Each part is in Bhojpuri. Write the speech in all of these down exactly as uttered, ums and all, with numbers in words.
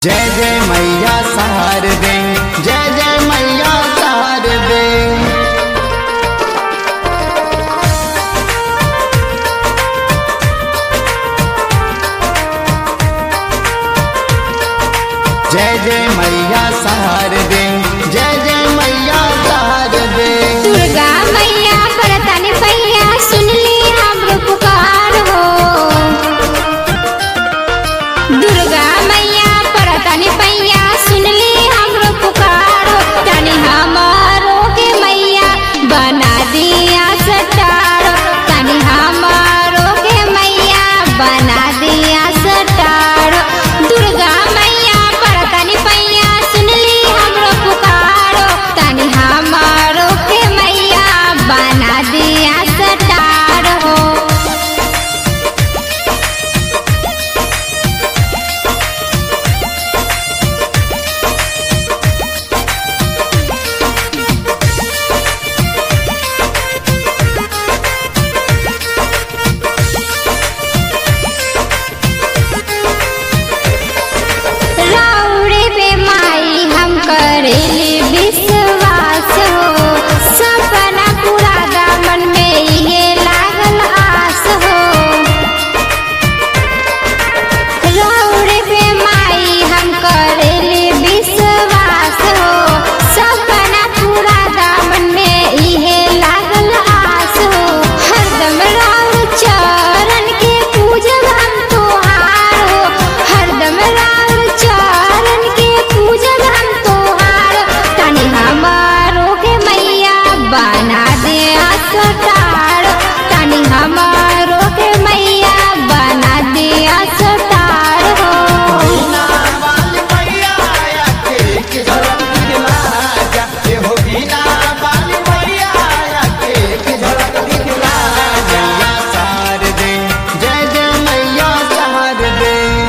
जय जय मैया शारदे, जय जय मैया शारदे। जय जय मैया शारदे, जय जय मैया शारदे। दुर्गा मैया परतन पैया सुन ली हमरो पुकार हो। दुर्गा मैया परतन पैया सुन ली हमरो पुकार हो। तनी हमारो के मैया बना दिया सटार। तनी हमारो के मैया बना दिया सटार। दुर्गा मैया परतन पैया सुन ली हमरो पुकार। तनी हमारो के मैया बना दिया सटार हो। राउरे पे माई हम करेली विश्वास हो। सपना पूरा दामन में ये लागल आस हो। राउरे पे माई हम करेली विश्वास हो। सपना पूरा दामन में ये लागल आस हो। हरदम राउर चरण के पूजब हम तोहार हो। हरदम राउर चरण के पूजब हम तोहार। तनी हमारो के मैया बना दे सटार। तनी हमारो के मैया बना दे सटार हो। बीना वाली मैया आया के एक झलक दिखला जा। ये हो बीना वाली मैया आया के एक झलक दिखला जा। मैया शारदे, जय जय मैया शारदे।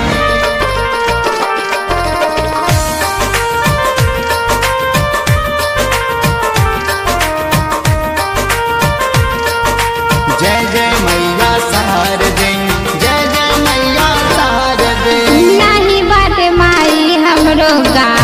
जय जय मैया शारदे, जय जय मैया शारदे। नहीं बाटे माई हमरो गा